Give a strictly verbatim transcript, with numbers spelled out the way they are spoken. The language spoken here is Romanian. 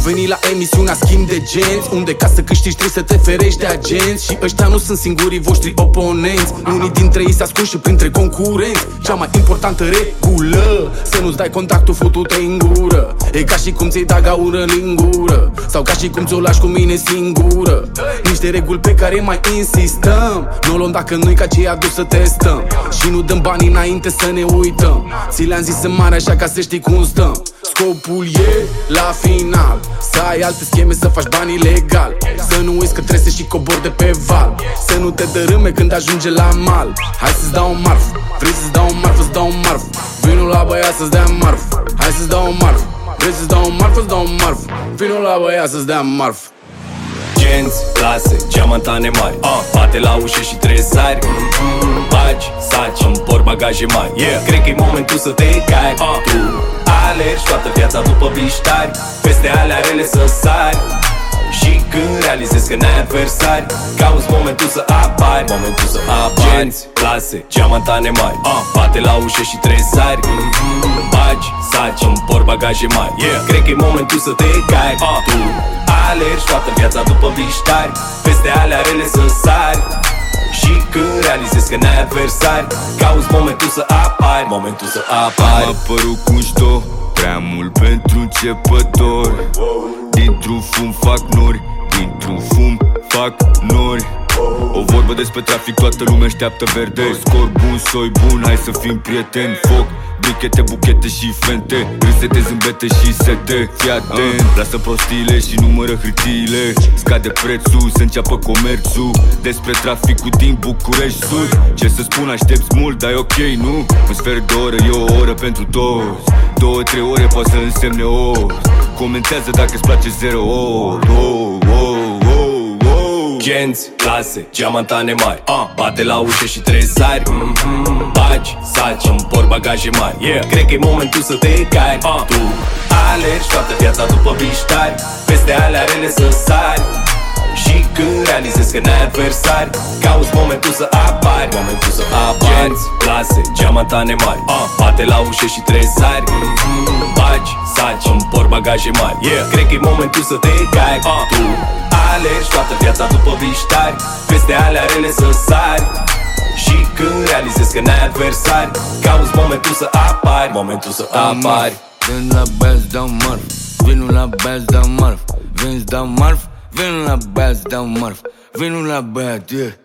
venit la emisiunea Schimb de Genți, unde ca să câștigi trebuie să te ferești de agenți. Și ăștia nu sunt singurii voștri oponenți, unii dintre ei se ascund și printre concurenți. Cea mai importantă regulă: să nu-ți dai contactul futute în gură. E ca și cum ți-ai da gaură în lingură, sau ca și cum ți-o lași cu mine singură. Niște reguli pe care mai insistăm, nu o luăm dacă nu-i ca cei adus să testăm. Și nu dăm bani înainte să ne uităm. Ți le-am zis în mare așa ca să știi cum stăm. Scopul e la final să ai alte scheme, să faci bani legal. Să nu uiți că trebuie să și cobori de pe val, să nu te dărâme când ajunge la mal. Hai să-ți dau un marf, vrei să-ți dau un marf, să-ți dau un marf. Vino la băiat să-ți dea marf. Hai să-ți dau un marf, vrei să-ți dau un marf, să-ți dau un marf. Vino la băiat să-ți dea marf. Genți, clase, geamantane mari, uh, bate la ușă și tresari, mm-hmm. Bagi, saci, împor bagaje mari, yeah. Cred că e momentul să te cai, uh. Tu alergi toată viața după biștari, peste alea rele să sari. Și când realizezi că n-ai adversari, cauți momentul să apari, momentul să apari. Genți, clase, geamantane mari, uh, bate la ușă și tresari, mm-hmm. Bagi, saci, împor bagaje mari, yeah. Cred că e momentul să te cai, uh. Tu alergi toată viața după biștari, peste alea rele să sari. Și când realizezi că n-ai adversari, cauți momentul să apari, momentul să apari. Am apărut cu șto, prea mult pentru începători. Dintr-un fum fac nori, dintr-un fum fac nori. O vorbă despre trafic, toată lumea așteaptă verde. Scor bun, soi bun, hai să fim prieteni. Foc, brichete, buchete și fente, râsete, zâmbete și sete. Fii atent, lasă prostiile și numără hârtiile. Scade prețul, să înceapă comerțul. Despre traficul din București Sud, ce să spun, aștepți mult, dar e ok, nu? Un sfert de oră e o oră pentru toți. Două, trei ore poate să însemne o. Comentează dacă-ți place zero oh, oh, oh, oh, oh. Genți, clase, geamantane mari, uh, bate la ușă și tresari, mm-hmm. Bagi, saci, împor bagaje mari, yeah. Cred că e momentul să te cai, uh. Tu alergi toată viața după biștari, peste alea rele să sari. Și când realizezi că n-ai adversari, cauți momentul să apari, momentul să apari. Genți, clase, geamantane mari, uh, bate la ușă și tresari, mm-hmm. Bagi, saci, împor bagaje mari, yeah. Cred că e momentul să te cai, uh. Tu alergi toată viața după biștari, peste alea rele să sari. Și când realizezi că n-ai adversari, cauți momentul să apari, momentul să apari. Vin la băiat, dau marf, vin la băiat, dau marf, vin, dau marf. Vin la băiat, dau marf, vin la băiat, yeah.